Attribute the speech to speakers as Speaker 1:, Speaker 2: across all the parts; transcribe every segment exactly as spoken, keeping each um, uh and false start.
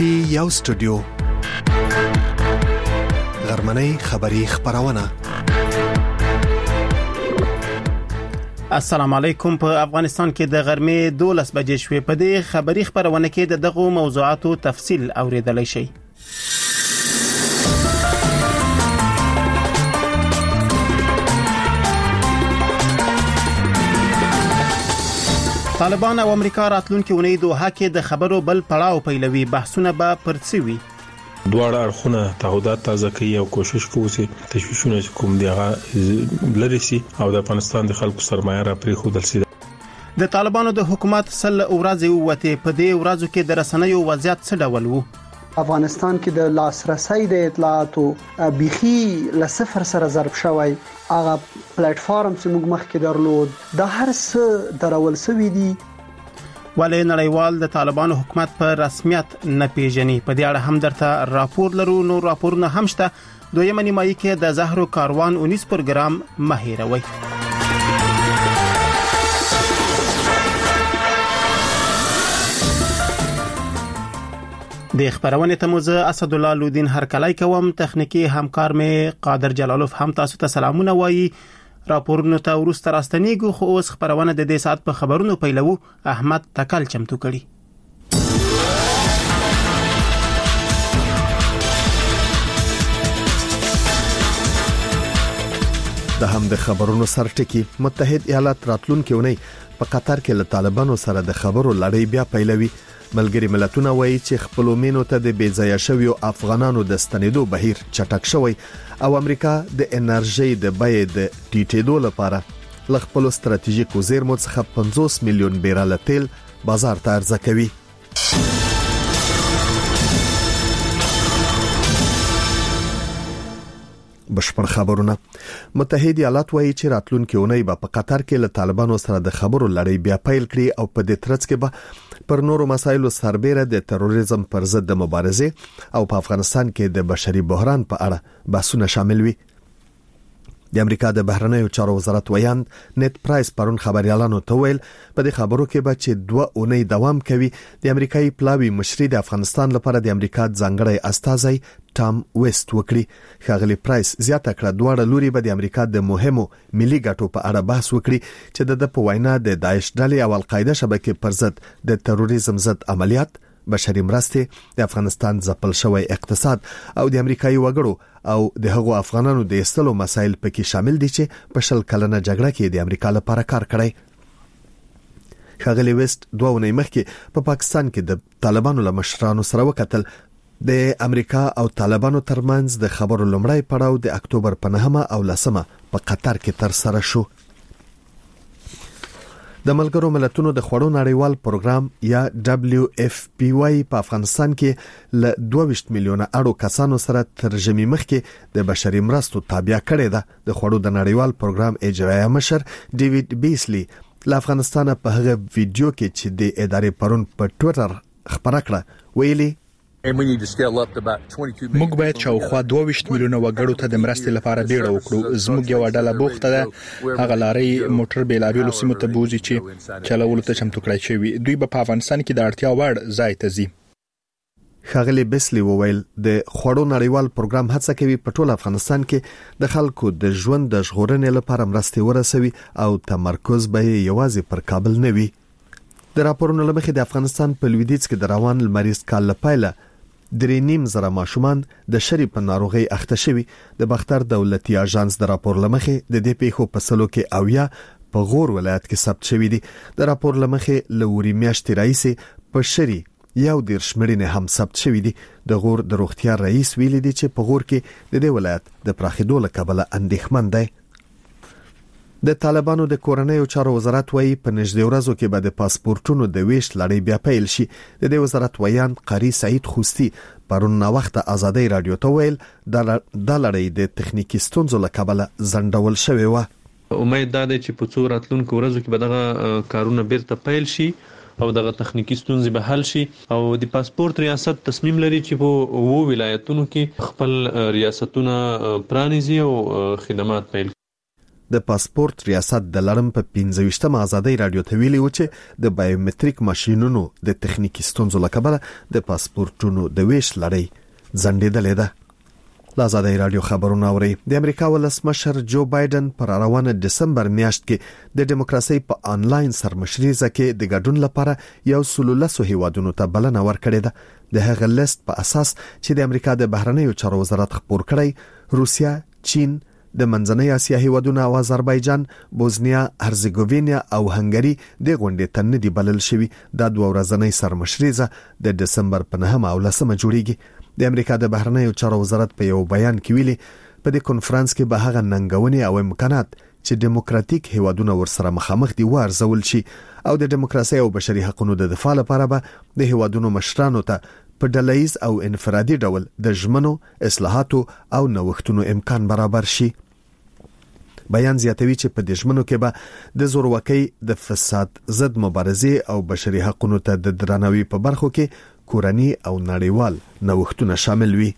Speaker 1: پی یو سټوډیو غرمنۍ خبری خبرونه.
Speaker 2: السلام علیکم. په افغانستان کې د غرمې دولس بجې شوې. په دې خبری خبرونه کې د دغو موضوعاتو تفصیل اوریدلای شئ. طالبان او امریکا راتلونکي اونۍ دوحه کې د خبرو بل پړاو پیلوي. بحثونه به پرڅوي.
Speaker 3: دواړه اړخونه تعهدات تازه کوي او کوشش کوي چې تشویشونه کوم دی هغه لری سي او د افغانستان د خلکو سرمایه را پرې خودل سي.
Speaker 2: د طالبانو د حکومت سل ورځې وته په دې ورځو کې د رسنیو وضعیت څه ډول وو؟
Speaker 4: افغانستان کې د لاسرسي د اطلاعاتو بيخي ل صفر سره ضرب شوی. هغه پلیټ فارم چې موږ مخکې درلود د هر څه درول سوي دي.
Speaker 2: ولې نړیوال د طالبانو حکومت په رسمیت نه پیژني؟ په دې اړه هم درته راپور لرو. نو راپورونه هم شته. دویمه نیمایي کې د زهرو کاروان اونیس پروګرام مهیروي. د خبرونه ته موزه اسد الله لودین هرکلای کوم. تخنیکی همکار مې قادر جلالوف هم تاسو ته سلامونه وایي. راپورونه ته ورسته راستنیږو. خو اوس خبرونه د دې سات په خبرونو پیلو. احمد تکل چمتو کړي.
Speaker 1: د هم د خبرونو سرټکی. متحد ایالات راتلونکي اونۍ په قطر کې له طالبانو سره د خبرو لړۍ بیا پیلوي. ملګری ملتونه وایي چې خپلومینو ته د بیځایه شویو افغانانو د ستنېدو بهیر چټک شوی او امریکا د انرژي د بیې د ټیټېدو لپاره ل خپل ستراتیژیکو زیرمو څخه پنځوس میلیون بیرل تیل بازار ته عرضه کوي. بشپړ خبرونه. متحد ایالات وایي چې راتلونکي اونۍ به په قطر کې له طالبانو سره د خبرو لړۍ بیا پیل کړي او په دې ترڅ کې به پر نورو مسایلو سربېره د تروریزم پر ضد د مبارزې او په افغانستان کې د بشري بحران په اړه بحثونه شامل وي. د امریکا د بهرنیو چارو وزارت ویان نت پرایس پرون خبريالانو ته ویل په دې خبرو کې به چې دوه اونۍ دوام کوي. د امریکایي پلاوی مشري د افغانستان لپاره د امریکا ځانګړی استازی ټام ویست وکړي. ښاغلي پرایس زیاته کړه دواړه لوري به د امریکا د مهمو ملي ګټو په اړه بحث وکړي چې د په وینا د داعش ډلې او القاعده شبکې پر ضد د تروریزم ضد عملیات، بشري مرستې، د افغانستان ځپل شوی اقتصاد او د امریکایي وګړو او د هغو افغانانو د ایستلو مسایل پکې شامل دي چې په شل کلنه جګړه کې د امریکا لپاره کار کړی. ښاغلي ویست دوه اونۍ مخکې په پا پاکستان کې د طالبانو له مشرانو سره وکتل. د امریکا او طالبانو ترمنځ د خبرو لومړی پړاو د اکتوبر په نهمه او لسمه په قطر کې تر سره شو. د ملګرو ملتونو د خوړو نړیوال پروګرام یا دبليو اف پی واي په افغانستان کې ل دوه ویشت میلیونه اړو کسانو سره ترجمه مخکې د بشري مرستو تابع کړي ده. د خوړو د نړیوال پروګرام اجرایه مشر ډیوډ بیسلی له افغانستان په هغه ویډیو کې چې د ادارې پرون په ټوئیټر خبره کړه ویلي
Speaker 5: موږ باید شاوخوا دوه ویشت میلیونه وګړو ته د مرستې لپاره بیړه وکړو. زموږ یو ډله بوخته ده. هغه لاري موټر بیلابیلو سیمو ته بوزي چې چلولو ته چمتو کړی شوی. دوی په افغانستان کې د اړتیا وړ ځای ته ځي.
Speaker 1: ښاغلي بیسلی وویل د خوړو نړیوال پروګرام هڅه کوي په ټول افغانستان کې د خلکو د ژوند د ژغورنې لپاره مرستې ورسوي او تمرکز به یوازې پر کابل نه وي. د راپورونو لمخې د افغانستان په لویدیځ کې د روان لمریز کال لپاره درې نیم زره ماشومان د شری په ناروغي اخته شوي. د بختر دولتي اژانس د راپور لمخې د دې پیښو په سلو کې اویا په غور ولایت کې ثبت شوي دي. د راپور لمخې لوري میاشتې رئیس په شری یو ډیر شمېرنه هم ثبت شوي دي. د غور د روغتیا رئیس ویلي دی چې په غور کې د دې ولایت د پراخېدو لکبله اندېښمن دی. د طالبانو د کورنیو چارو وزارت وایي په نږدې ورځو کې به د پاسپورتونو د ویش لړۍ بیا پیل شي. د دې وزارت ویان قاری سعید خوستی پرون نا وخت ازادي رادیو ته ویل د لړۍ د تخنیکی ستونزو لکبله زندول شوی و.
Speaker 6: امید ده چې په څو راتلونکو ورځو کې به دغه کارونه بیرته پیل شي او دغه تخنیکی ستونزې به حل شي او د پاسپورت ریاست تصمیم لري چې په وو ولایتونو کې خپل ریاستونه پرانیزي او خدمات پیل.
Speaker 1: د پاسپورت ریاست د لړم په پنځه ویشتمه ازادي رادیو ته ویلي و چې د بایومټریک ماشینونو د تخنیکی ستونزو لکبله د پاسپورتونو د ویش لړۍ ځنډېدلې ده. لازادي رادیو خبرونه اوري. د امریکا ولسمشر جو بایدن پر روانه دسمبر میاشت کې د دیموکراسي په انلاین سرمشريزه کې د ګډون لپاره یو سلولسو هیوادونو ته بلنه ورکړې ده. د هغه لیست په اساس چې د امریکا د بهرنیو چارو وزارت خبر کړی، روسیا، چین، د منځنۍ اسیا هیوادونه او آذربایجان، بوزنیا، هرزګوینیا او هنګری د غونډې ته نه دی بلل شوی. دا دوه ورځنۍ سرمشريزه د دسمبر په نهمه او لسمه جوړیږي. د امریکا د بهرنیو چارو وزارت په یو بیان کې ویلي په دې کنفرانس کې به هغه ننګونې او امکانات چې دیموکراتیک هیوادونه ورسره مخامخ دي وارزول شي او د دیموکراسي او بشري حقوقو د دفاع لپاره به د هیوادونو مشرانو ته په ډلهیز او انفرادي ډول د ژمنو، اصلاحاتو او نوښتونو امکان برابر شي. بیان زیاتوي چې په دې ژمنو کې به د زورواکۍ، د فساد ضد مبارزې او بشري حقوقو ته د درناوي په برخو کې کورنی او نړیوال نوښتونه شامل وي.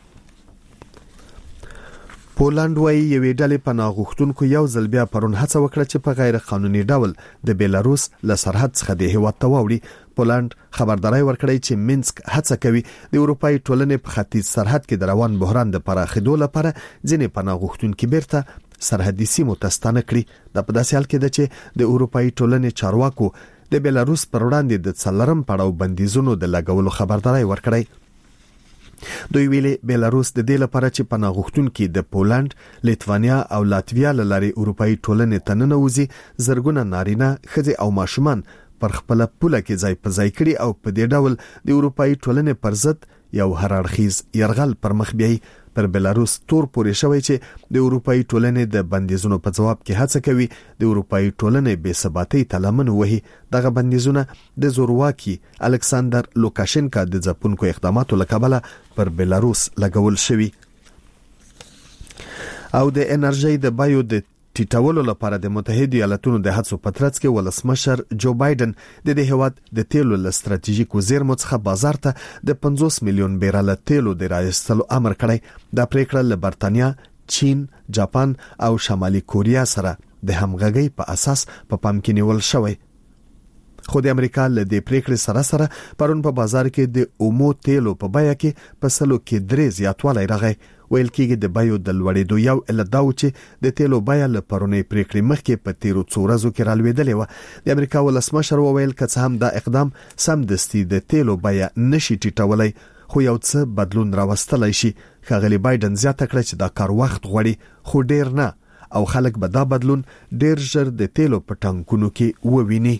Speaker 1: پولند وايي یوې ډلې پناه غوښتونکو یو ځل بیا پرون هڅه وکړه چې په غیر قانوني ډول د بیلاروس له سرحد څخه د هیواد ته واوړي. پولند خبرداري ورکړی چې مینسک هڅه کوي د اروپאי ټولنې په ختیځ سرحد کې د روان بحران د پراخېدو لپاره ځینې پناه غوښتونکو بیرته سرحدي سیمو ته ستانه کړي. د په داسې حال کې ده چې د اروپאי ټولنې چارواکو د بیلاروس پر وړاندې د څلورم پړاو بندیزونو د لګولو خبرداري ورکړی. دوی ویلي بیلاروس د دې لپاره چې پناه غوښتونکي د پولند، لیتوانیا او لاتویا له لارې اروپאי ټولنې ته ننوځي، زرګونه نارینه، ښځې او ماشومان پر خپل پوله کې ځای په ځای کړي او په دې ډول د اروپאי ټولنې پر ضد یو هررخیز يرغل پر مخ بیاي. پر بیلاروس تور پورې شوی چې د اروپאי ټولنې د بندیزونو په جواب کې هڅه کوي د اروپאי ټولنې بې ثباتۍ ته لمن وهي. دغه بندیزونه د زورواکي الکساندر لوکاشنکا د ځپونکو اقداماتو لکبله پر بیلاروس لګول شوی. او د انرژي د بایو د ټیټولو لپاره د متحده ایالاتونو د هڅو په ترڅ کې ولسمشر جو بایدن د دې هیواد د تیلو له ستراتیژیکو زیرمو څخه بازار ته د پنځوس میلیون بیرل تیلو د راایستلو امر کړی. دا پریکړه له برتانیا، چین، جاپان او شمالي کوریا سره د همغږۍ په اساس په پام کې نیول شوی. خو د امریکا له دې پریکړې سره سره پرون په بازار کې د اومو تیلو په بیه کې په سلو کې درې زیاتوالی راغی. ویل کېږي د بیو د لوړېدو یو علت دا و چې د تیلو بیه له پرونۍ پریکړې مخکې په تیرو څو ورځو کې رالوېدلې وه. د امریکا ولسمشر وویل که څه هم دا اقدام سمدستي د تیلو بیه نشي ټیټولی، خو یو څه بدلون راوستلی شي. ښاغلي بایدن زیاته کړه چې دا کار وخت غواړي، خو ډیر نه، او خلک به دا بدلون ډیر ژر د تیلو په ټانکونو کې وویني.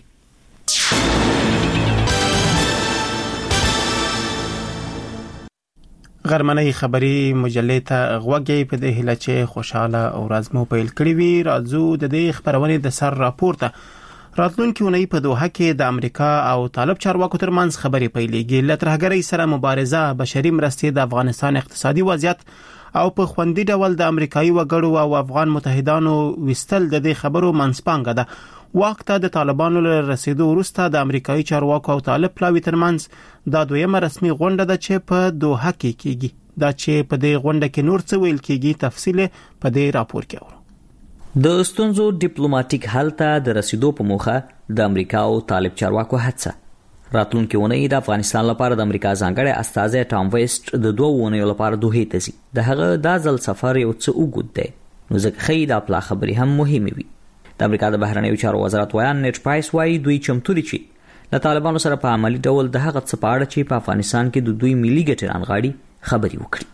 Speaker 2: غرمنۍ خبری مجلې ته غوږی په دې هله چې خوشاله او راز مو پیل کړی وي. راځو د دې خبرونې د سر راپورته راتلونکي اونۍ په دوحه کې د امریکا او طالب چارواکو ترمنځ خبرې پیلېږي. له ترهګرۍ سره مبارزه، بشري مرستې، د افغانستان اقتصادي وضعیت او په خوندي ډول د امریکایي وګړو او افغان متحدانو وستل د دې خبرو منځپانګه ده. وخت د طالبانو له رسیدو وروسته د امریکایي چارواکو او طالب پلاوي ترمنځ دا دویمه رسمي غونډه ده چې په دوحه کې کیږي. دا چې په دې غونډه کې نور څه ویل کیږي تفصیل په دې راپور کې اورو.
Speaker 7: د ستونزو ډیپلوماټیک حل ته د رسیدو په موخه د امریکا او طالب چارواکو هڅه. راتلونکي اونۍ د افغانستان لپاره د امریکا ځانګړی استازی ټام ویسټ د دوه اونیو لپاره دوحه ته ځي. د هغه د ځل سفر یو څه اوږد دی، نو ځکه خې د خپل خبرې هم مهمه وي. د امریکا د بهرنیو چارو وزارت ویان نیټ پرایس وايي دوی چمتو دي چې له طالبانو سره په عملی ډول د هغه څه په اړه چې په افغانستان کې د دوی ملي ګټې رانغاړي خبري وکړي.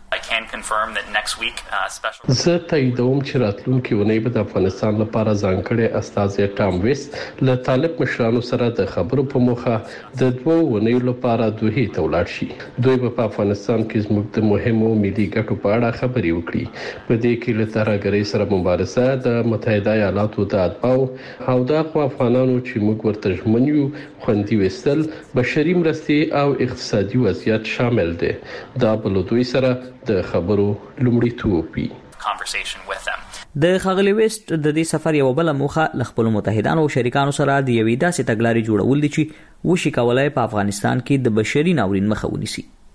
Speaker 8: زه تاییدوم چې راتلونکي اونۍ به د افغانستان لپاره ځانګړی استازی ټام ویسټ له طالب مشرانو سره د خبرو په موخه د دوه اونیو لپاره دوحه ته ولاړ شي. دوی به په افغانستان کې زموږ د مهمو ملي ګټو په اړه خبري وکړي. په دې کې له ترهګرۍ سره مبارزه، د متحده ایالاتو د اتباعو او د افغانانو چې موږ ورته ژمن یو خوندي وستل، بشري مرستې او اقتصادي وضعیت شامل دي. دا بل دوی سره د خبرو لومړیتوب وي.
Speaker 7: د خغلی ویسټ د دې سفر یو بل موخه ل خپل متحدانو او شریکانو سره د یوې داسې تګلارې جوړول دي چې وشي کولای په افغانستان کې د بشري ناورین مخه ونیسي.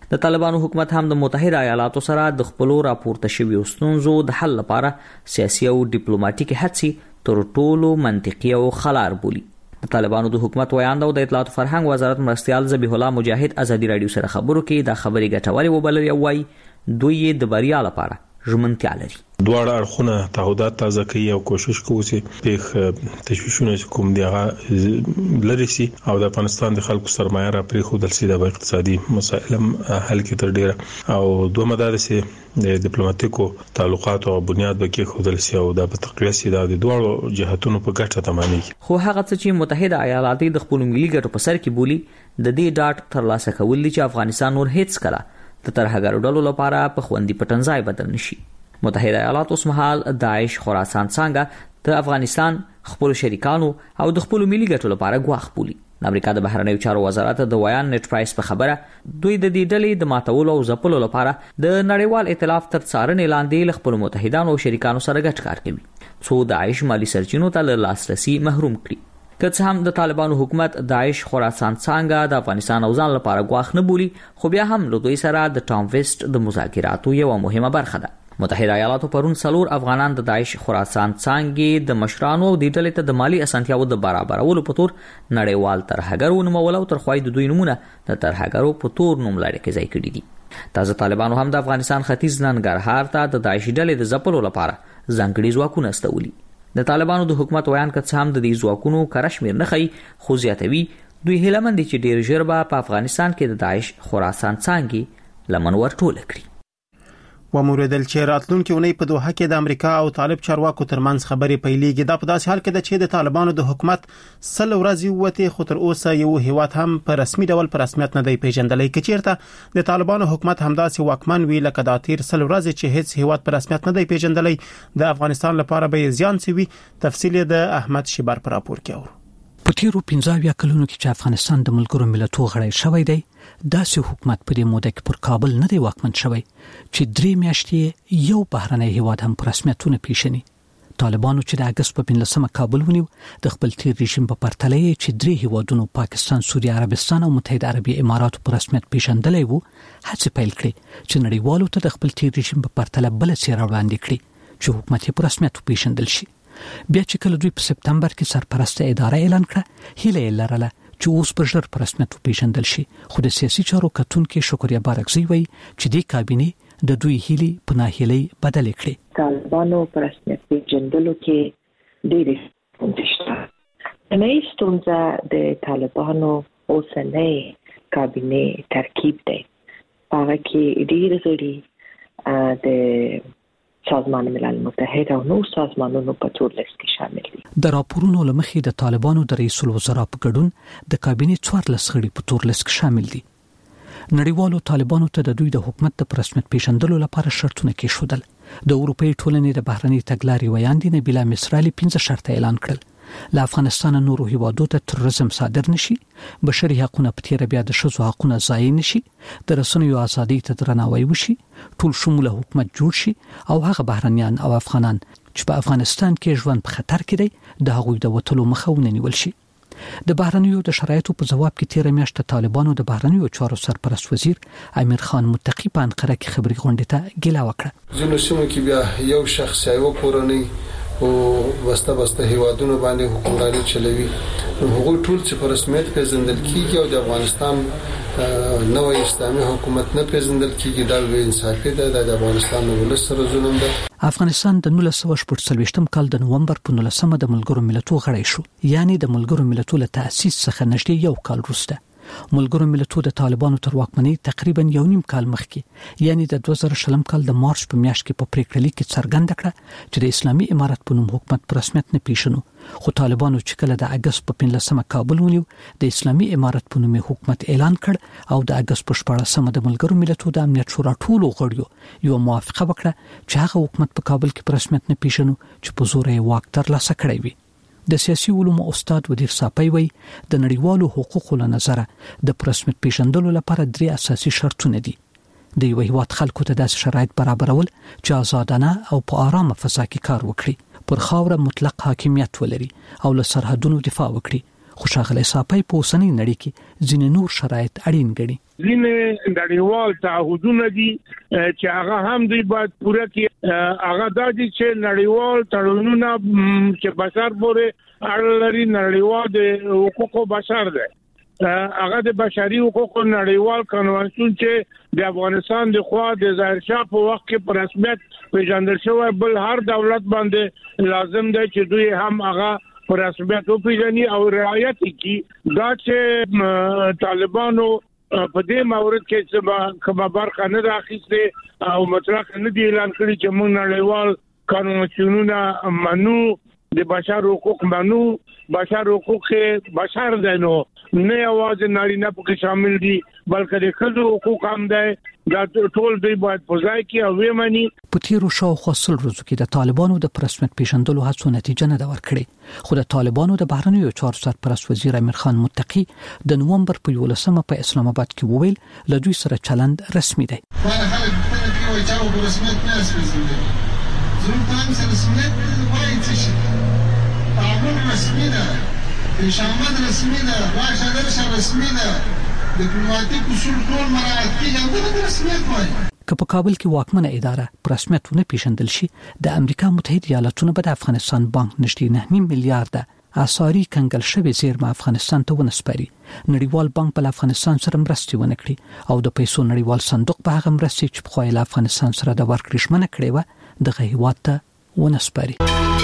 Speaker 7: د طالبانو حکومت هم د متحده ایالاتو سره د خپل راپورته شویو ستونزو د حل لپاره سیاسي او ډیپلوماټیکي هڅې تر ټولو منطقي او خلار بولي. د طالبانو د حکومت ویاند او د اطلاعات فرهنګ وزارت مرستيال ذبیح الله مجاهد ازادي رادیو سره خبرو کې د خبري ګټوري وبلل وایي دوی د بریا لپاره ژمنتیا لري.
Speaker 3: دواړه اړخونه تعهدات تازه کوي او کوشش کوي چې په تشویشونه کوم دی هغه لري سي او د افغانستان د خلکو سرمایه را پرې خو د سیده اقتصادي مسایل حل کې تر ډیره او دوه مدارسه د ډیپلوماټیکو تعلقاتو او بنیاد به کې خو د سي او د تقویه سیده د دواړو جهاتونو په ګټه تمامي.
Speaker 7: خو هغه چې متحده ایالات د خپل ملي ګټو په سر کې بولی د دې ډاټ تر لاسه کول چې افغانستان نور هیڅ کړه د ترهګرو ډلو لپاره په خوندي پټنځای بدل نشي. متحده ایالات اوس مهال داعش خراسان څنګه د افغانستان خپل شریکانو او د خپل ملي ګټو لپاره غواخ بولی. د امریکا د بهرنیو چارو وزارت د ویان نت پرایس په خبره دوی د دې ډلې د ماتولو او ځپلو لپاره د نړیوال ائتلاف تر څارنې لاندې خپل متحدانو او شریکانو سره ګډ کار کوي څو داعش مالی سرچینو ته لاسرسي محروم کړي. که څه هم د طالبانو حکومت داعش خراسان څنګه د افغانستان او ځان لپاره غواخ نه بولی خو بیا هم له دوی سره د ټام ویسټ د مذاکراتو یو مهمه برخه ده. متحده ایالاتو پرون څلور افغانان د داعش خراسان څنګه د مشرانو او د ډلې ته د مالی اسانتیاو د برابرولو په تور نړیوال ترهګرو نومول او تر خوای د دوی نمونه د ترهګرو په تور نوم لړۍ کې ځای کړی دي. تازه طالبانو هم د افغانستان ختیځ ننګرهار ته د داعش ډلې د ځپلو لپاره ځانګړي ځواکونه استولي. د طالبانو د حکومت ویان کڅ هم د دې ځواکونو کارشمیر نه خي خو زیاتوي دوی هیله مند چې ډیر ژر به په افغانستان کې د داعش خراسان څنګه لمن ورټول کړي.
Speaker 2: وموردل چې راتلونکي اونۍ په دوحه کې د امریکا او طالب چارواکو ترمنځ خبرې پیلېږي. دا په داسې حال کې ده چې د طالبانو د حکومت سل ورځې وته خو تر اوسه یو هیواد هم په رسمي ډول په رسمیت نه دی پیژندلای. کچیرته د طالبانو حکومت همداسې واکمن وی لکه د تیر سل ورځې چې هیڅ هیواد په رسمیت نه دی پیژندلای د افغانستان لپاره به زیان سوي. تفصیل د احمد شیبر پر راپور کې اور
Speaker 9: په تیرو پنځه کلونو کې چې افغانستان د ملګرو ملتونو غړی شوی دی داسې حکومت په دې موده کې پر کابل نه دی واکمن شوی چې درې میاشتې یو بهرنی هیواد هم پر رسمیتونه پیژني. طالبانو چې د اگست په پنځلسمه کابل ونیو د خپل تیر رژیم په پرتله چې درې هیوادونو پاکستان، سوریه عربستان او متحده عربي اماراتو پر رسمیت پیژندلای وو هڅه پیل کړې چې نړیوالو ته د خپل تیر رژیم په پرتله بل څیر وړاندې کړي چې حکومت یې پر رسمیت پیژندل شي. بیا چې کله دوی په سپتمبر کې سرپرسته اداره اعلان کړه هیله یې لرله چې اوس په ژر پر رسمیت پیژندل شي. خو د سیاسي چارو کتونکو شکریا بارکزی وایي چې د کابینې د دوی هیلي په ناهیلي بدل کړي.
Speaker 10: طالبانو پر رسمیت پیژندلو کې ډېرې ستونزې شته. نه ستونزه د طالبانو اوسنۍ کابینې ترکیب دی. هغه کې ډېر غړي د سازمان ملل متحد او نور سازمانونو په تور لیست کې شامل دي.
Speaker 9: د راپورونو لمخې د طالبانو د رئیس الوزرا په ګډون د کابینې څوارلس غړي په تور لیست کې شامل دي. نړیوالو طالبانو ته د دوی د حکومت د رسمیت پیژندلو لپاره شرطونه کېښودل. د اروپאי ټولنې د بهرني تګلارې ویاندې نبیله مصرالي پنځه شرطه اعلان کړل. له افغانستان نورو هیوادو ته تروریزم صادر نشي، بشري حقوقونه په تیر بیا د شذو حقوقونه ضایع نشي، د رسنیو ازادي ته درناوی وشي، ټول شموله حکومت جوړ شي او هغه بهرنیان او افغانان چې په افغانستان کې ژوند په خطر کې دی د هغوی د وټلو مخه ونیول شي. د بهرنیو د شرایطو په جواب کې تیر میاشت طالبانو د بهرنیو چارو سرپرست وزیر امیر خان متقی په انقره کې خبري غونډه ته ګیلا وکړه.
Speaker 11: ځینو سیمو کې بیا یو شخص یو کورنۍ او وسته وسته هیوادونو باندې حکومرانی چلوي. هغه ټول چې په رسمیت پیژندل کیږي او د افغانستان نوې اسلامي حکومت نه پیژندل کیږي دا به انصافي ده. د افغانستان ولس سره ظلم ده.
Speaker 9: افغانستان د نولس سوه شپږ څلوېښتم کال د نومبر په نولسمه د ملګرو ملتونو غړی شو، یعنی د ملګرو ملتونو له تأسیس څخه نږدې یو کال وروسته. ملګرو ملتونو د طالبانو تر واکمنۍ تقریبا یو نیم کال مخکې یعنی د دوه زره شلم کال د مارچ په میاشت کې په پریکړه لیک کې څرګنده کړه چې د اسلامي امارت په نوم حکومت پر رسمیت نه پیژنو. خو طالبانو چې کله د اگست په پنځلسمه کابل ونیو د اسلامي امارت په نوم حکومت اعلان کړ او د اگست په شپاړلسمه د ملګرو ملتونو د امنیت شورا ټولو غړیو یو موافقه وکړه چې هغه حکومت په کابل کې پر رسمیت نه پیژنو چې په زور یې واک ترلاسه کړی وي. د سیاسي علومو استاد ودیر صاپی وی د نړیوالو حقوقو له نظره د رسمیت پیژندلو لپاره درې اساسي شرطونه دي. د یو هیواد خلکو ته داسې شرایط برابرول چې آزادانه او په آرامه فضا کې کار وکړي، پر خاوره مطلق حاکمیت ولري او له سرحدونو دفاع وکړي خو ښاغلی صافی په اوسنۍ نړۍ کې ځینې نور شرایط اړین ګڼي.
Speaker 12: ځینې نړیوال تعهدونه دي چې هغه هم دوی باید پوره کړي. هغه د دې چې نړیوال تړونونه چې بشر پورې اړه لري، نړیوال د حقوقو بشر دی، هغه د بشري حقوقو نړیوال کنوانسیون چې د افغانستان د خوا د ظاهر شاه په وخت کې په رسمیت پیژندل شوی، بل هر دولت باندې لازم دی چې دوی هم هغه په رسمیت وپیژني او رعایت کړي. دا چې طالبانو په دې مورد کې چې کومه برخه نه راخیسته او مطلق نه دی اعلان کړی چې موږ نړیوال قانونونه منو، د بشر حقوق منو، بشر حقوق بشر دی، نو نه یوازې نارینه پکې شامل دي بلکې د ښځو حقوق هم دی. دا ټول دوی باید په ځای کې او ومني.
Speaker 9: په تیرو شاوخوا سل ورځو کې د طالبانو د رسمیت پیژندلو هڅو نتیجه نه ده ورکړې، خو د طالبانو د بهرنیو چارو سرپرست وزیر امیر خان متقی د نومبر په یولسمه په اسلام آباد کې وویل له دوی سره چلند رسمي دی.
Speaker 13: پیشامد رسمي ده، راشه درشه رسمي ده، ډیپلوماټیک اصول ټول مراعات کیږي، دا رسمیت وایي.
Speaker 9: که په کابل کې واکمنه اداره په رسمیت ونه پیژندل شي، د امریکا متحده ایالاتونو به د افغانستان بانک نږدې نه نیم میلیارډ اساري کنګل شوی زیرمه افغانستان ته ونسپاري. نړیوال بانک په افغانستان سره مرستې ونه کړي او د پیسو نړیوال صندوق په هغه مرستې چې په خوایل افغانستان سره د ورکړې ژمنه کړې و د هیواد ته ونسپاري.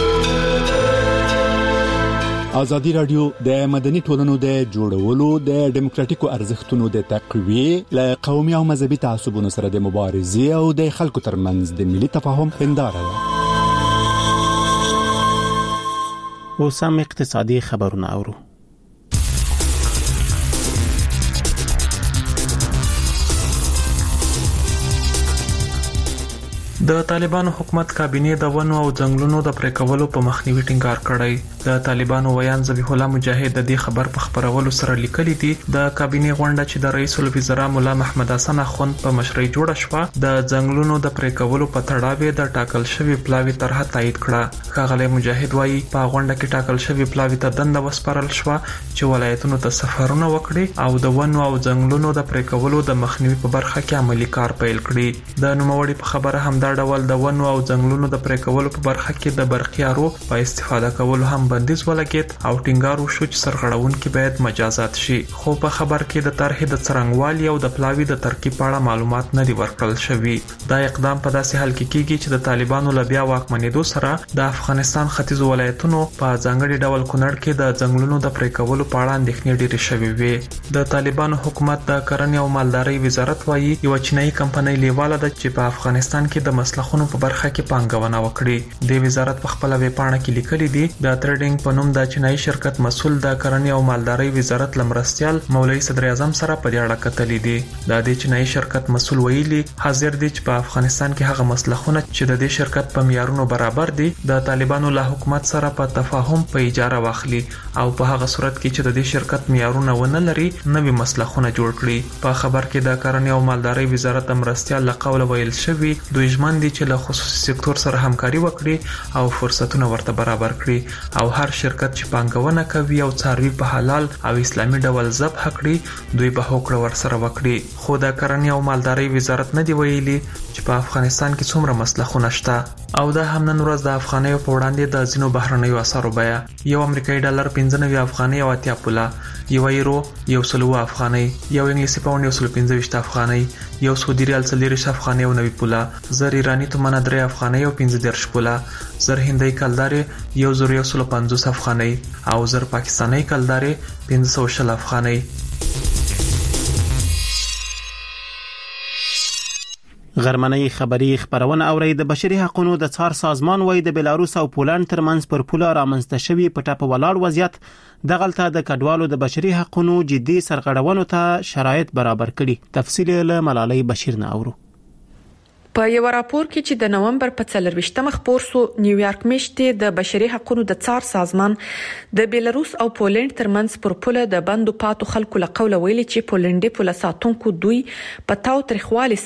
Speaker 14: ازادي رادیو د مدني ټولنو د جوړولو د ډیموکراتیکو ارزښتونو د تقویې له قومي او مذهبي تعصبونو سره د مبارزې او د خلکو ترمنځ د ملي تفاهم هنداره ده.
Speaker 2: اوس هم اقتصادي خبرونه اورو. د طالبانو حکومت کابینه د ونو او ځنګلونو د پریکولو په مخنیوي ټینګار کړی. د طالبانو ویان ذبیح الله مجاهد د دې خبر په خبرولو سره لیکلي دي د کابینه غونډه چې د رئیس الوزرا مولا محمد حسن اخوند په مشرۍ جوړه شوه د ځنګلونو د پریکولو په تړاو د ټاکل شوی پلاوی طرحه تایید کړه. ښاغلی مجاهد وایي په غونډه کې ټاکل شوی پلاوی ته دنده وسپارل شوه چې ولایتونو ته سفرونه وکړي او د ونو او ځنګلونو د پریکولو د مخنیوي په برخه کې عملی کار پیل کړي. د نوموړي په خبره هم دا ډول د ونو او ځنګلونو د پریکولو په برخه کې د برقیارو په استفاده کولو هم بندیز ولګید او ټینګار وشو چې سرغړونکي باید مجازات شي. خو په خبر کې د طرحې د څرنګوالي او د پلاوی د ترکیب په اړه معلومات نه دي ورکړل شوي. دا اقدام په داسې حال کې کیږي چې د طالبانو له بیا واکمنېدو سره د افغانستان ختیځو ولایتونو په ځانګړي ډول کونړ کې د ځنګلونو د پریکولو په اړه اندېښنې ډېرې شوې وې. د طالبانو حکومت د کرنې او مالدارۍ وزارت وایي یو چینایي کمپنۍ لیواله ده چې په افغانستان کې د مسلخونو په برخه کې پانګونه وکړي. د وزارت په خپل ویب پاڼه کې لیکلي دي د ټریډینګ په نوم د چینایي شرکت مسول د کرنې او مالدارۍ وزارت لمرستيال مولوی صدر اعظم سره په دې اړه کتلې دي. د دې چینایي شرکت مسول ویلي حاضر دي چې په افغانستان کې هغه مسلخونه چې د دې شرکت په معیارونو برابر دي د طالبانو له حکومت سره په تفاهم په اجاره واخلي او په هغه صورت کې چې د دې شرکت معیارونه ونه لري نوې مسلخونه جوړ کړي. په خبر کې د کرنې او مالدارۍ وزارت لمرستيال له قوله ویل شوی دوی ژمن دي چې له خصوصي سکتور سره همکاري وکړي او فرصتونه ورته برابر کړي او هر شرکت چې پانګونه کوي او څاروي په حلال او اسلامي ډول ذبح کړي دوی به هوکړه ورسره وکړي. خو د کرنې او مالدارۍ وزارت نه دی ویلي چې په افغانستان کې څومره مسلخونه شته او دا هم نن ورځ د افغانیو په وړاندې د ځینو بهرنیو اسعارو بیه یو امریکایي ډالر پنځه نوي افغانۍ او اتیا پوله، یو یورو یو سل افغانۍ، یو انګلیسي پاوند یو سل پنځه ویشت افغانۍ، یو سعودي ریال څلور افغانۍ او نوي پوله، زر ایرانی تومنه درې افغانۍ او پنځه دېرش پوله، زر هندۍ کلدارې یو زر یو سل پنځوس افغانۍ او زر پاکستاني کلدارې پنځه سوه شل افغانۍ. غرمنۍ خبری خبرونه اوري. د بشري حقوقو د څار سازمان وایي د بلاروس او پولند ترمنځ پر پوله رامنځته شوی پټه په ولاړ وضعیت دغلته د کډوالو د بشري حقوقو جدي سرغړونو ته شرایط برابر کړي. تفصیل له ملالۍ بشیر نه اورو.
Speaker 15: په یو راپور کې چې د نومبر په څلرويشتمه خبر سو نیویارک میشته د بشري حقوقو د څار سازمان د بلاروس او پولند ترمنځ پر پوله د بندو پاتو خلکو له قوله ویلي چې پولندي پوله ساتونکو دوی په تاو تاریخوالي سره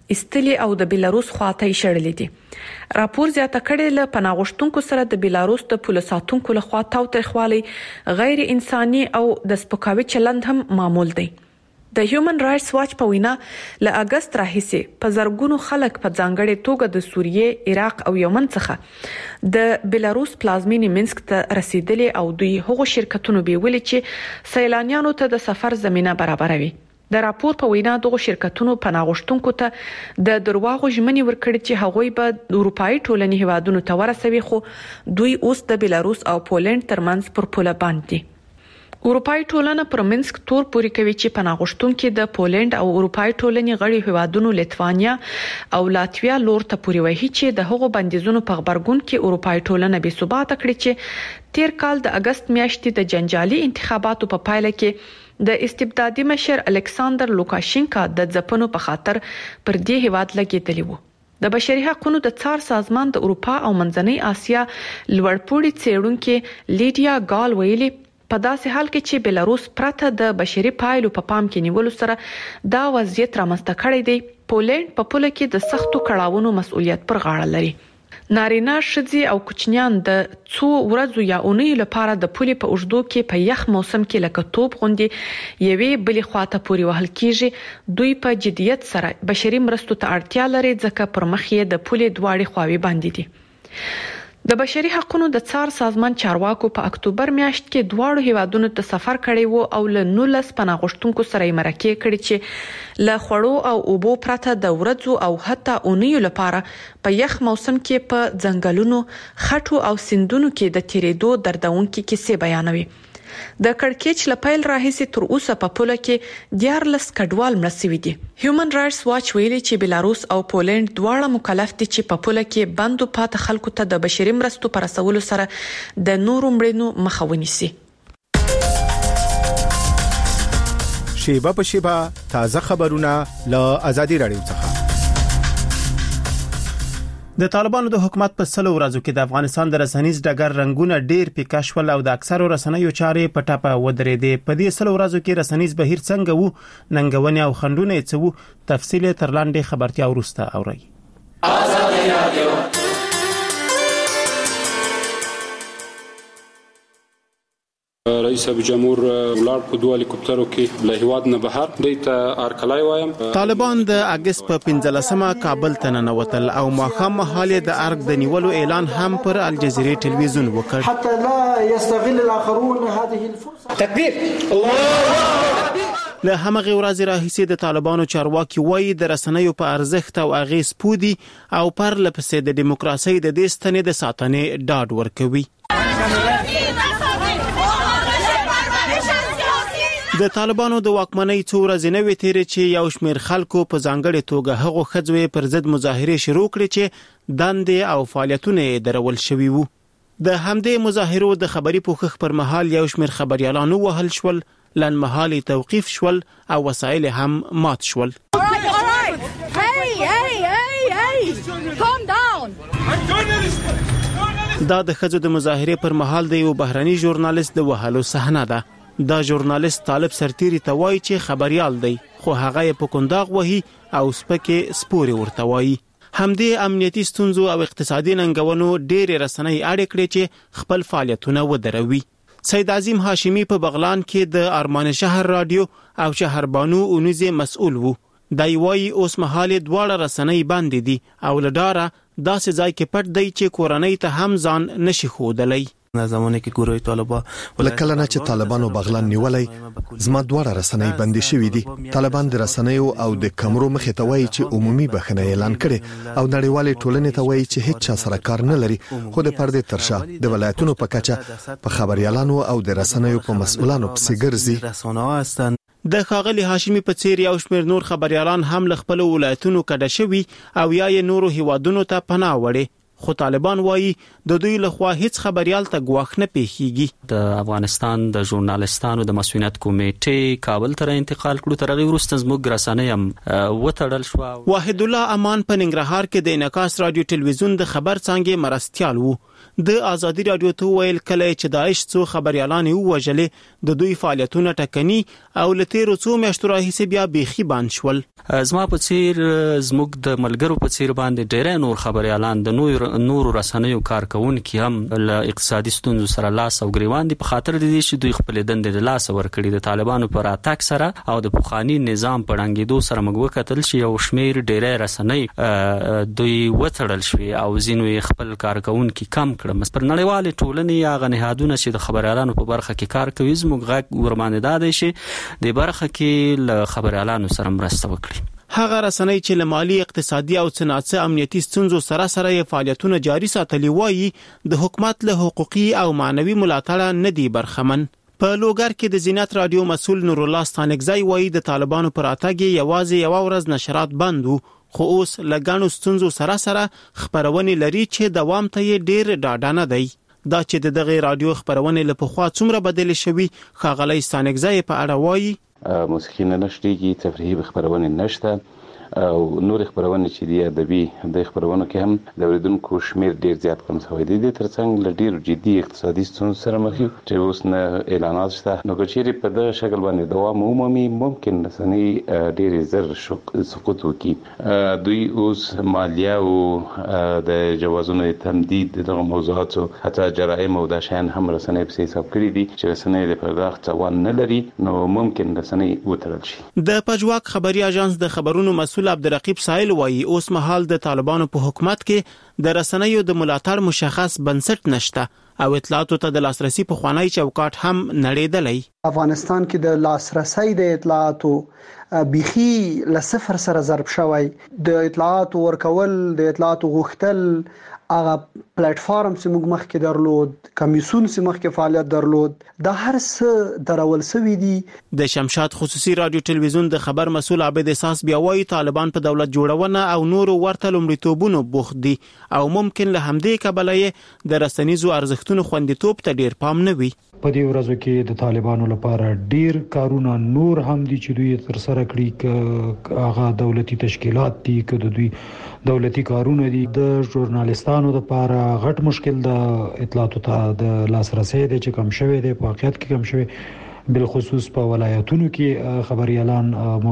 Speaker 15: استلی او د بیلاروس خواته شړلې دي. راپور زیاته کړي له پناهغوښتونکو سره د بیلاروس د پولیسو ساتونکو له خوا تاوتریخوالي غیر انساني او د سپکاوي چلند هم معمول دی. د هیومن رائټس واچ په وینا له اگست راهیسې په زرګونو خلک په ځانګړې توګه د سوریې، عراق او یمن څخه د بیلاروس پلازمینې مینسک ته رسیدلي او دوی هغو شرکتونو بیولې چې سیلانیانو ته د سفر زمينه برابروي. د راپور په وینا دغه شرکتونو پناهغوښتونکو ته د درواغو ژمنې ورکړي چې هغوی به اروپאי ټولنې هیوادونو ته ورسوي، خو دوی اوس د بیلاروس او پولند ترمنځ پر پوله باندې. اروپאי ټولنه پر منسک تور پوري کوي چې پناهغوښتونکو د پولند او اروپאי ټولنې غړي هیوادونو لټوانیا او لاتویا لور ته پوري وایي چې د هغو بندیزونو په خبرګون کې اروپאי ټولنه به ثبات کړي چې تیر کال د اگست میاشتې د جنجالي انتخاباتو په پایله کې د استبدادي مشر الکساندر لوکاشینکا د ځپنو په خاطر پر دې هیواد لګیدلی وو. د بشري حقوقو د څار سازمان د اروپا او منځنۍ اسیا لوړپوړي څېړونکو لیډیا ګال ویلي په داسې حال کې چې بیلاروس پرته د بشري پایلو په پام کې نیولو سره دا وضعیت رامنځته کړی دی، پولند په پوله کې د سختو کړاوونو مسؤلیت پر غاړه لري. نارینه، ښځې او کوچنیان د څو ورځو یا اونیو لپاره د پولې په اوږدو کې په یخ موسم کې لکه توپ غوندې یوې بلې خواته پورې وهل کیږي. دوی په جدیت سره بشري مرستو ته اړتیا لري ځکه پر مخ یې د پولې دواړې خواوې باندې دي. د بشري حقوقو د څار سازمان چارواکو په اکتوبر میاشت کې دواړو هیوادونو ته سفر کړی وو او له نولس پناهغوښتونکو سره یې مرکه کړې چې له خوړو او اوبو پرته د ورځو او حتی اونیو لپاره په یخ موسم کې په ځنګلونو، خټو او سیندونو کې د تیریدو دردونکې کیسې بیانوي. د کړکېچ لپیل راهیسې تر اوسه په پوله کې دیارلس کډوال مړ شوي دي. هیومن رائټس واچ ویلي چې بیلاروس او پولند دواړه مکلف دي چې په پوله کې بندو پاتې خلکو ته د بشري مرستو پر رسولو سره د نورو مړینو مخه ونیسي.
Speaker 16: شیبه په شیبه تازه خبرونه له آزادي رادیو څخه.
Speaker 2: د طالبانو د حکومت په سلو ورځو کې د افغانستان د رسنیز ډګر رنگونه ډیر پیکا شول او د اکثرو رسنیو چارې په ټاپه ودرېدې. په دې سلو ورځو کې رسنیز بهیر څنګه وو، ننګونې او خندونه یې څه وو، تفصیل تر لاندې خبرتیا وروسته اورئ. آزادي رادیو.
Speaker 17: رئیس جمهور ولار په دوه هلیکوپټرو کې له هیواد نه بهر دیته ارکلای وایم.
Speaker 2: طالبان د اگست په پنځلسمه کابل ته ننوتل او ماخام مهاله د ارګ د نیولو اعلان هم پر الجزیره ټلویزیون وکړ.
Speaker 18: حتى لا يستغل الاخرون هذه الفرصه. تکبیر الله.
Speaker 2: له همغه ورځې راهیسې د طالبانو چارواکي وایي د رسنیو په ارزښت او اغیز پودي او پر لپسې د دیموکراسي د دې ستنې د ساتنې ډاډ ورکوي. د طالبانو د واکمنۍ څو ورځې نه وې تیرې چې یو شمېر خلکو په ځانګړې توګه هغو ښځو پر ضد مظاهرې شروع کړې چې دندې او فعالیتونه یې درول شوي وو. د همدې مظاهرو د خبري پوښښ پر مهال یو شمېر خبريالان ووهل شول، لنډمهالي توقیف شول او وسایل هم مات شول. دا د ښځو د مظاهرې پر مهال د یو بهرني ژورنالیست د وهلو صحنه ده. دا ژورنالیست طالب سرتيري ته وایي چې خبريال دی، خو هغه یې په کنداغ وهي او سپکه سپوري ورته وایي. همدې امنیتي ستونزو او اقتصادي ننګونو ډېر رسنۍ اړ کړې چې خپل فعالیتونه ودروي. سید عظیم هاشمی په بغلان کې د ارمان شهر رادیو او شهربانو اونیزه مسؤل وو. دای وایي اوس مهال دواړه رسنۍ باندې دي او لډاره داسې ځای کې پټ دی چې کورنۍ ته هم ځان نشي خودلای.
Speaker 19: زمونه کې ګوروي طالبان
Speaker 1: لکه نه چې طالبانو بغلان نیولای زما دواړه رسنۍ بندي شوې دي. طالبان د رسنیو او د کمرو مخې ته وایي چې عمومي بخښنه اعلان کړي او نړیوالې ټولنې ته وایي چې هیڅ چا سره کار نه لري، خو د پردې ترشا د ولایتونو په کچه په خبريالانو او د رسنیو په مسؤلانو پسې ګرځي.
Speaker 2: د ښاغلي هاشمی په څیر یو شمېر نور خبريالان هم له خپل ولایتونو کډه شوي او یا یې نورو هیوادونو ته پناه وړي، خو طالبان وایي د دوی له خوا هیڅ خبريال ته ګواښ نه پیښیږي.
Speaker 19: د افغانستان د ژورنالستانو د مسؤلیت کمیټې کابل ته انتقال کړو، تر هغه وروسته زموږ رسنۍ هم وتړل شو.
Speaker 2: واحد الله امان په ننګرهار کې د انعکاس رادیو ټلویزیون د خبر څنګه مرستيال وو. د ازادي رادیو ته ویل کله چې داعش څو خبريالان ووجلې د دوی فعالیتونه ټکني او لته رڅو میاشتو راهیسه بیا بيخي بان شول.
Speaker 19: زما په څیر زموږ د ملګرو په څیر باندې ډېر نور خبريالان د نور نور رسنیو کارکونکو هم له اقتصادي ستونزو سره لاس او ګریوان دي په خاطر دي چې دوی خپل دندې د لاس ورکړي د طالبانو پر اتاک سره او د پوخانی نظام په ړنګېدو سره موږ وکتل چې یو شمیر ډېر رسنۍ دوی وتړل شوی او ځینو خپل کارکونکو کم کړم پر نړیوال ټولنې یا غنهادونه چې د خبريالانو په برخه کې کار کوي زموږ غږ ورمانه دادې شي د برخه کې له خبريالانو سره مرسته وکړي.
Speaker 2: هغه رسنۍ چې له مالی اقتصادي او صنعتي امنیتي ستونزو سره سره یې فعالیتونه جاري ساتلي وایي د حکومت له حقوقي او معنوي ملاتړ نه دی برخمن. په لوګر کې د زینت رادیو مسول نور الله ستانګزای وایي د طالبانو پر اتګ یوازې یو ورځ نشرات بندو خو اوس لګانو ستونزو سره سره خبرونه لري چې دوام ته یې ډېر ډاډانه دی. دا چې د دغه رادیو خبرونه له پخوا څومره بدل شوي خاغلی ستانګزای په اړه وایي
Speaker 20: موسیقي نه نشریږي تفریحي خبرونه نشته او نور خبرونه چې دی ادبي د خبرونو کې هم د اوریدونکو شمیر ډیر زیات کم شوی دی د ترڅنګ ل ډیر جدي اقتصادي ستونزو سره مخ یو چې اوس نه اعلانات شته نو چې په دغه شکل باندې دوام عمومي ممکن رسنۍ ډیر زر سقوط وکړي. دوی اوس مالیه او د جوازونو تمدید دغه موضوعاتو حتی جرایم او د شان هم رسنۍ په حساب کړی دي چې رسنۍ د پرداخت توان نه لري نو ممکن رسنۍ وتړل شي.
Speaker 2: د پجواک خبري اژانس د خبرونو مسؤل عبدالرقیب سائل وایي اوس مهال د طالبانو په حکومت کې د رسنیو د ملاتړ مشخص بنسټ نشته او اطلاعاتو ته د لاسرسي په خوانی چوکاټ هم نړیدلی.
Speaker 4: افغانستان کې د لاسرسي د اطلاعاتو بيخي ل صفر سره ضرب شوی. د اطلاعاتو ورکول د اطلاعاتو غوښتل هغه پلیټ فارم چې موږ مخکې درلود کمیسون چې مخکې فعالیت درلود د هر څه درول سوي دي.
Speaker 2: د شمشاد خصوصي رادیو ټلویزیون د خبر مسول عابد احساس بیا وایي طالبان په دولت جوړونه او نورو ورته لومړیتوبونو بوخت دي او ممکن له همدې کبله د رسنیزو ارزښتونو خوندیتوب ته ډیر پام نه وي.
Speaker 21: په دې ورځو کې د طالبانو لپاره ډیر کارونه نور هم دي چې دوی تر سره کړی ک هغه دولتي تشکیلات دي ک د دوی دولتي کارونه دي د ژورنالیستانو لپاره غټ مشکل د اطلاعاتو ته د لاسرسي د چې کم شوی دی په واقعیت کې کم شوی بل خصوص په ولایتونو کې خبريالان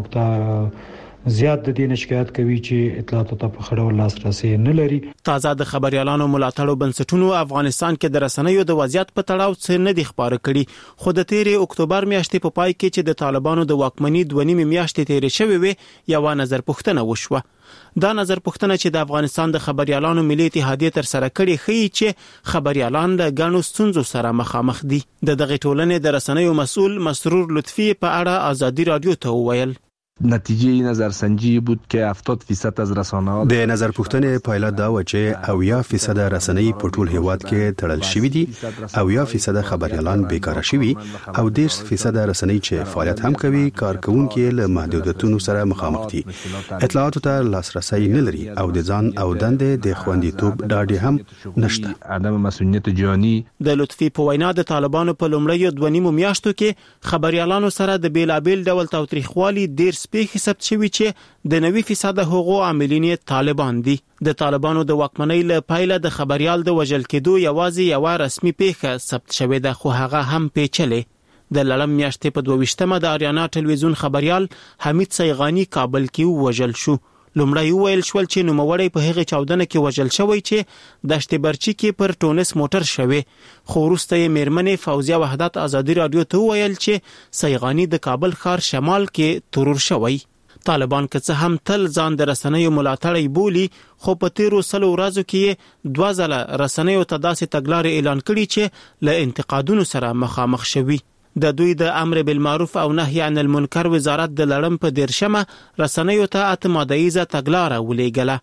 Speaker 21: مقتا زیات د دې شکایت کوي چې اطلاعاتو ته په خړو لاسرسي نه لري.
Speaker 2: تازه د خبريالانو ملاتړو بنسټونو افغانستان کې د رسنیو د وضعیت په تړاو څه نه دي خبره کړي خو د تیرې اکتوبر میاشتې په پای کې چې د طالبانو د واکمنۍ دوه نیمه میاشتې تیرې شوې وي یو نظر پوښتنه وشوه. دا نظر پوښتنه چې د افغانستان د خبريالانو ملي اتحادیه تر سره کړي خي چې خبريالان له غنو ستونزو سره مخامخ دي. د دغه ټولنې د رسنیو مسؤل مسرور لطفی په اړه ازادي رادیو ته وویل
Speaker 22: نتیجه نظرسنجی بود که هفتاد درصد از رسانه ها
Speaker 23: د نظر پوښتنې پایله دا و چې اویا درصد رسنۍ په ټول هیواد کې تړل شوې دي اویا درصد خبريالان بیکاره شوي او دیرش درصد رسنۍ چې فعالیت هم کوي کارکونکو له محدودیتونو سره مخامخ دي اطلاعاتو ته لاسرسي نه لري او د ځان او دندې د خوندیتوب ډاډ هم نشته.
Speaker 22: عدم مسؤلیت جانی
Speaker 2: د لطفی په وینا د طالبانو په لومړیو دوه نیمو میاشتو کې خبريالانو سره د بیلابل ډول تاوتریخوالي ډیر سپیخ حساب شوی چې د نوي فیصد حقوق عاملین طالبان دي. د طالبانو د واکمنۍ له پایله د خبريال د وژل کېدو یوازې یو رسمي پیښه ثبت شوې ده خو هغه هم پیچلې. د لړم میاشتې په دوه ویشتمه د اریانا ټلویزیون خبريال حمید سیغانی کابل کې وژل شو. لومړی ویل شول چې نوموړی په هغه چاودنه کې وژل شوی چې دشت برچی کې پر ټونس موټر شوی خو وروسته یې میرمنې فوزیه وحدت ازادي رادیو ته ویل چې سیغانی د کابل ښار شمال کې ترور شوی. طالبان که څه هم تل ځان د رسنیو ملاتړی بولی خو په تیرو سلو ورځو کې دوه ځله رسنیو ته داسې تګلارې اعلان کړي چې له انتقادونو سره مخامخ شوي. د دوی د امر بالمعروف او نهي عن المنکر وزارت د لړم په دیرشمه رسنیو ته اعتمادیزه تګلاره ولېږله.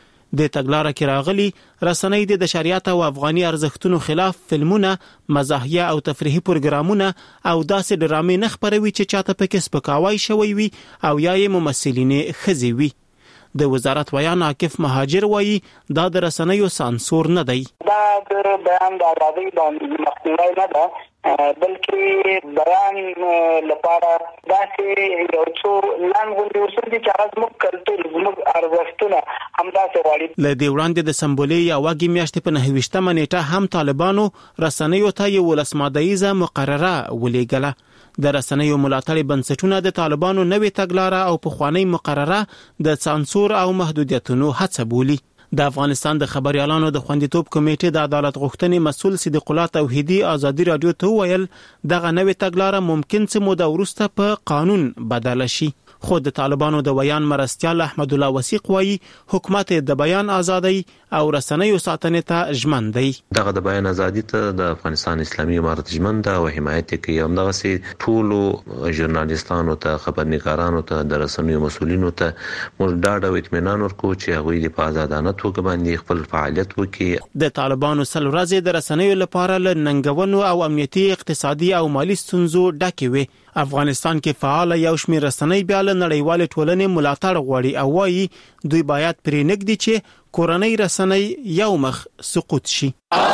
Speaker 2: د تګلاره کې راغلي رسنۍ د شریعت او افغاني ارزښتونو خلاف فلمونه مزاحیه او تفریحي پروګرامونه او داسې ډرامې نه خپروي چې چاته پکې سپکاوی شوی وي او یا یې ممثلین خزي وي. د وزارت ویان عاکف مهاجر وایي دا د رسنیو سانسور نه دی.
Speaker 24: دا د بیان د ازادۍ د مخنیوي نه ده بلکې بیان لپاره دا داسې یو څو لنډ اصول دي چې هغه زموږ کلتور زموږ ارزښتونه همداسې غواړي.
Speaker 2: له دې وړاندې د سمبولي یا واګي میاشتې په نهه ویشتمه نیټه هم طالبانو رسنیو ته یو ولسمادایزه مقرره ولېږله. د رسنیو ملاتړ بنسټونه د طالبانو نوې تګلارې او پخوانی مقرره د سانسور او محدودیتونو هڅه بولي. د افغانستان د خبريالانو د خوندیتوب کمیټې د عدالت غوښتنې مسول صدیق الله توحیدی ازادي رادیو ته ویل دغه نوې تګلارې ممکن څه موده وروسته په قانون بدل شي. خو د طالبانو د بیان مرستیال احمد الله وثیق وایي حکومت د بیان ازادي او رسنیو ساتنې ته ژمن دی.
Speaker 3: دغه د بیان ازادي ته د افغانستان اسلامي امارت ژمن ده او حمایت کوي. همدغه سي ټولو ژورنالیستانو ته خبرنګارانو ته د رسنیو مسولینو ته موږ ډاډ او اطمینان ورکو چې هغوی په آزادانه توګه باندې خپل فعالیت وکړي.
Speaker 2: د طالبانو سل ورځې د رسنیو لپاره له ننګونو او امنیتي اقتصادي او مالی ستونزو ډکې وي. افغانستان کې فعال یو شمېر رسنۍ بیا له نړیوال ټولنې ملاتړ غواړي او وايي دوی باید پرې نږدې چې کورنۍ رسنۍ یو مخ سقوط شي.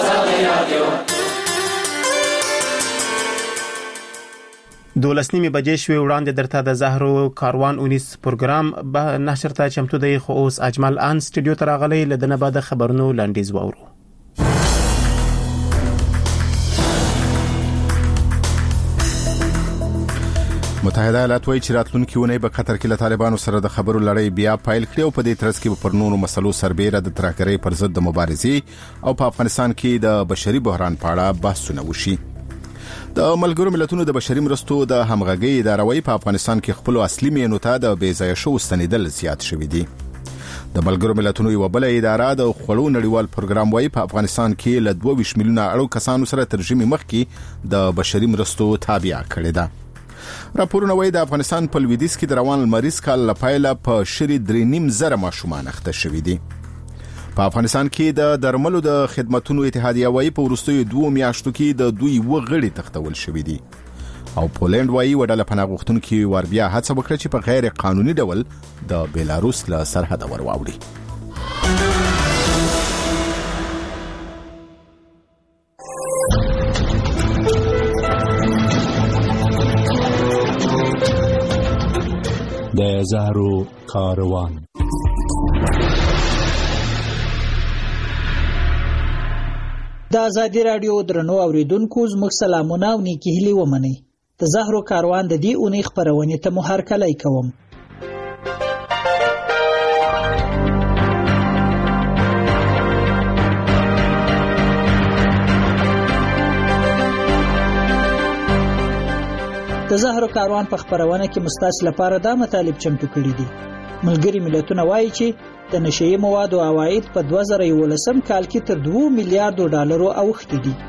Speaker 2: دولس نیمه بجې شوې وړاندې درته د زهرو کاروان اونیس پروګرام به نشر ته چمتو دی. خو اوس اجمل ان سټوډیو ته راغلی لدنه بعد خبرونو لنډیز وورو.
Speaker 16: متحده ایالات وايي چې راتلونکي ونې په قطر کې له طالبانو سره د خبرو لړۍ بیا پایل کړي او په دې ترڅ کې پر نورو مسلو سربېره د ترهګرۍ پر ضد د مبارزې او په افغانستان کې د بشري بحران په اړه بحثونه وشي. د ملګرو ملتونو د بشري مرستو د همغږي اداره وايي په افغانستان کې خپل اصلي مینو ته د بې ځایه شو ستنیدل زیات شوي دي. د ملګرو ملتونو یو بل اداره د خړو نړیوال پروګرام وايي په افغانستان کې له دوه ویشت میلیونه اړو کسانو سره ترجمه مخکې د بشري مرستو تابع کړي ده. راپورونه وايي د افغانستان په لویدیځ کې د روان لمریز کال لپاره په شری درې نیم زره ماشومان اخته شوي دي. په افغانستان کې د درملو د خدماتو اتحادیه وايي په وروستیو دوه میاشتو کې د دوی وغړي تختول شوي دي او پولند وايي وډاله پناه غوښتونکو ور بیا هڅه وکړه چې په غیر قانوني ډول د بیلاروس له سرحد ور واوړي.
Speaker 14: د زهرو کاروان.
Speaker 5: د ازادي رادیو درنو اوریدونکو زموږ سلامونه او نیکی هیلې ومنئ. د زهرو کاروان د دې اونۍ خبرونه ته مو هرکلی کوم. د زهرو کاروان په خبرونه کې مستاس لپاره دا مطالب چمتو کړي دي. ملګری ملتونه وایي چې د نشئی موادو عواید په دوه زره یولسم کال کې تر دوه میلیارډ ډالرو اوښتي دي.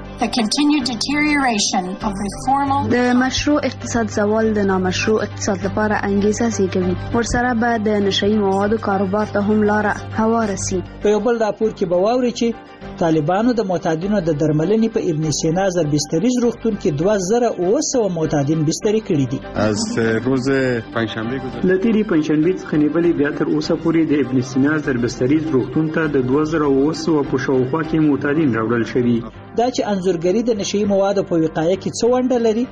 Speaker 6: د مشروع اقتصاد زوال د نامشروع اقتصاد لپاره انګیزه زیږوي. ورسره به د نشئی موادو کاروبار ته هم لار هواره سي.
Speaker 5: په یو بل راپور کې به واوري چې طالبانو د معتادینو د درملنې په ابن سینا زربستریز روغتون کې دوه زره اوه سوه معتادین بستری کړي دي.
Speaker 8: از روز پنجشنبه گذشته
Speaker 25: لتیری پنجشنبه څخه نیولې بیا تر اوسه پورې د ابن سینا زربستریز روغتون ته د دوه زره اوه سوه په شاوخوا کې معتادین راوړل شوي.
Speaker 5: دا چې انځورګری د نشئی موادو په وقایه کې څه ونډه لري